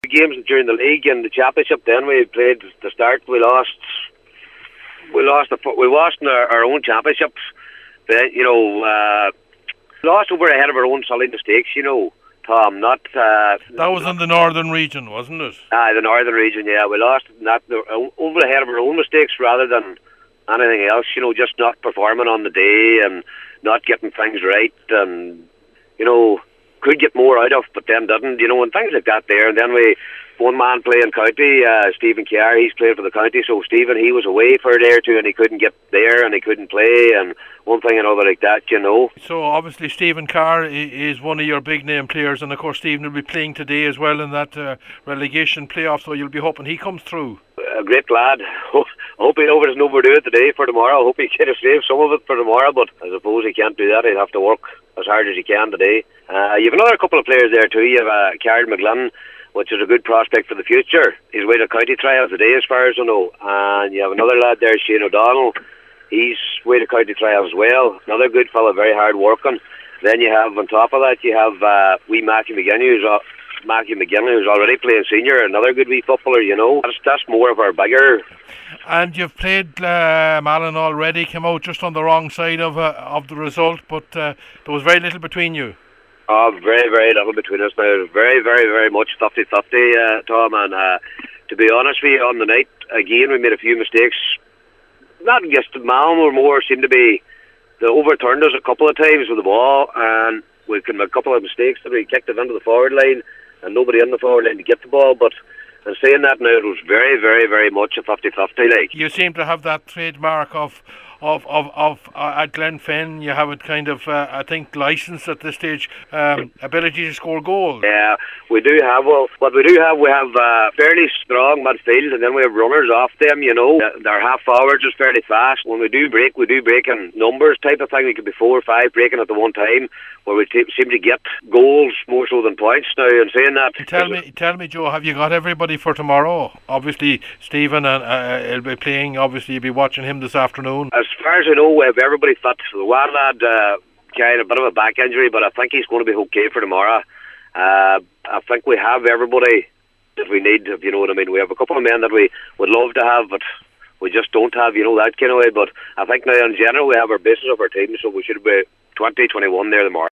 Games during the league and the championship. Then we played the start. We lost in our own championships. Then lost over ahead of our own silly mistakes. Tom. Not that was in the northern region, wasn't it? The northern region. Yeah, we lost over ahead of our own mistakes rather than anything else. Just not performing on the day and not getting things right, and could get more out of, but then didn't, and things like that there. And then one man playing county, Stephen Kerr, he's played for the county, so Stephen, he was away for a day or two and he couldn't get there and he couldn't play, and one thing and another like that, So obviously Stephen Kerr is one of your big name players, and of course Stephen will be playing today as well in that relegation playoff, so you'll be hoping he comes through. A great lad. I hope he doesn't overdo it today for tomorrow. I hope he can save some of it for tomorrow, but I suppose he can't do that. He'll have to work as hard as he can today. You have another couple of players there too. You have Kieran McGlynn, which is a good prospect for the future. He's away to county trials today as far as I know. And you have another lad there, Shane O'Donnell. He's away to county trials as well. Another good fella, very hard working. Then you have, on top of that, you have wee Matthew McGinley, who's already playing senior, another good wee footballer, That's more of our bigger. And you've played Malin already, came out just on the wrong side of the result, but there was very little between you. Oh, very, very little between us now. Very, very, very much 50-50, Tom. And to be honest with you, on the night, again, we made a few mistakes. Not just Malin, or more seemed to be, they overturned us a couple of times with the ball, and we could make a couple of mistakes that we kicked it into the forward line, and nobody in the forward line to get the ball. But in saying that now, it was very, very, very much a 50-50. You seem to have that trademark of at Glenfin. You have it kind of, I think, licensed at this stage, ability to score goals. Yeah, we do have. Well, what we do have, we have fairly strong midfield, and then we have runners off them. Their half forwards is fairly fast. When we do break in numbers type of thing. We could be 4 or 5 breaking at the one time, where we seem to get goals more so than points now. And saying that, tell me, Joe, have you got everybody for tomorrow? Obviously, Stephen he'll be playing. Obviously, you'll be watching him this afternoon. As far as I know, we have everybody fit. The one lad carrying a bit of a back injury, but I think he's going to be okay for tomorrow. I think we have everybody that we need, if you know what I mean. We have a couple of men that we would love to have, but we just don't have, that kind of way. But I think now in general we have our basis of our team, so we should be 20-21 there tomorrow.